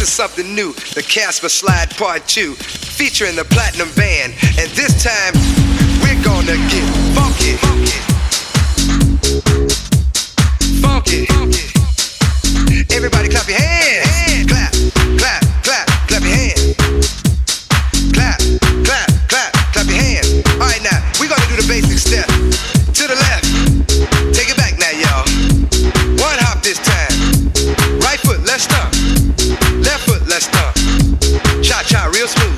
is something new, the Casper Slide Part 2, featuring the Platinum Band. And this time, we're gonna get funky. Funky. Everybody clap your hands. Clap, clap, clap, clap your hands. Clap, clap, clap, clap your hands. All right, now, we're gonna do the basic step. To the left. Take it back now, y'all. One hop this time. Right foot, let's stomp. Left foot, let's stomp. Cha-cha, real smooth.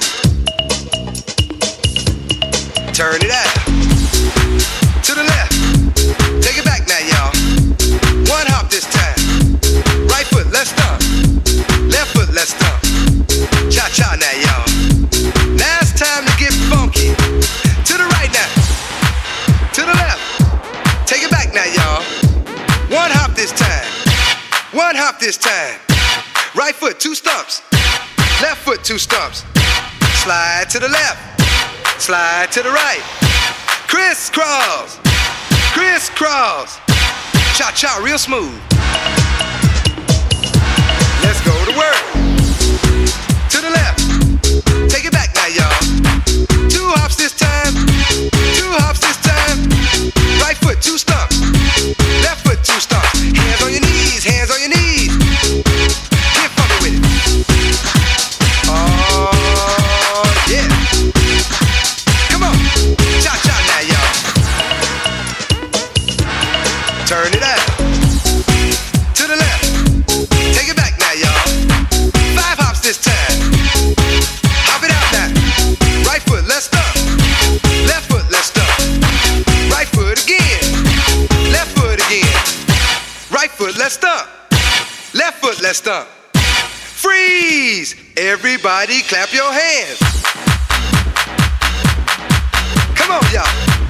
Turn it out. To the left. Take it back now, y'all. One hop this time. Right foot, let's stomp. Left foot, let's stomp. Cha-cha now, y'all. Now it's time to get funky. To the right now. To the left. Take it back now, y'all. One hop this time. One hop this time. Right foot, 2 stumps. Left foot, 2 stumps. Slide to the left. Slide to the right. Crisscross. Crisscross. Cha-cha, real smooth. Let's go to work. To the left. Take it back now, y'all. 2 hops this time. 2 hops this time. Right foot, 2 stumps. Left foot, 2 stumps. Hands on your knees, hands on your knees. Get funky with it. Oh, yeah. Come on. Cha-cha now, y'all. Turn it out. To the left. Take it back now, y'all. 5 hops this time. Hop it out now. Right foot, let's stomp. Left foot, let's stomp. Right foot again. Left foot again. Right foot, let's stomp. Left foot, let's stomp. Freeze! Everybody clap your hands. Come on, y'all.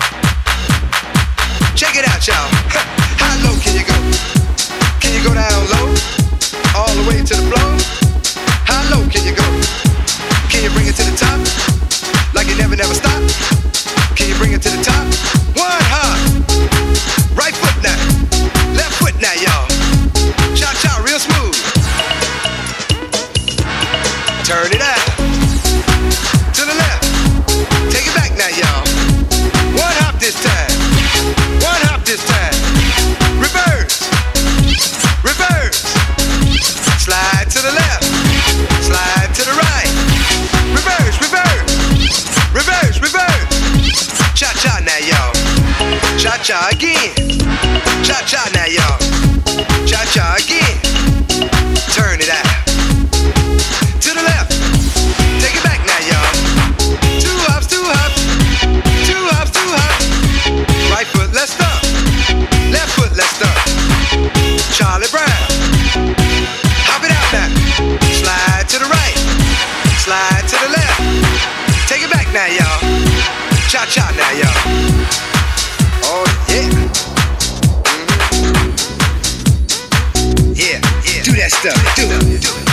Check it out, y'all. How low can you go? Can you go down low? All the way to the floor? How low can you go? Can you bring it to the top? Like you never stop? Can you bring it to the top? One hop. Right foot now. Left foot now, y'all. Cha-cha, real smooth. Turn it out. To the left. Take it back now, y'all. One hop this time. One hop this time. Reverse. Reverse. Slide to the left. Slide to the right. Reverse, reverse. Reverse, reverse. Cha-cha now, y'all. Cha-cha again. Cha-cha now, y'all. Cha-cha again. Turn it out. To the left. Take it back now, y'all. 2 hops, 2 hops. 2 hops, 2 hops. Right foot, let's stomp. Left foot, let's stomp. Charlie Brown. Hop it out now. Slide to the right. Slide to the left. Take it back now, y'all. Cha-cha now, y'all. Oh, yeah. Mm-hmm. Yeah, yeah. Do that stuff. Do it.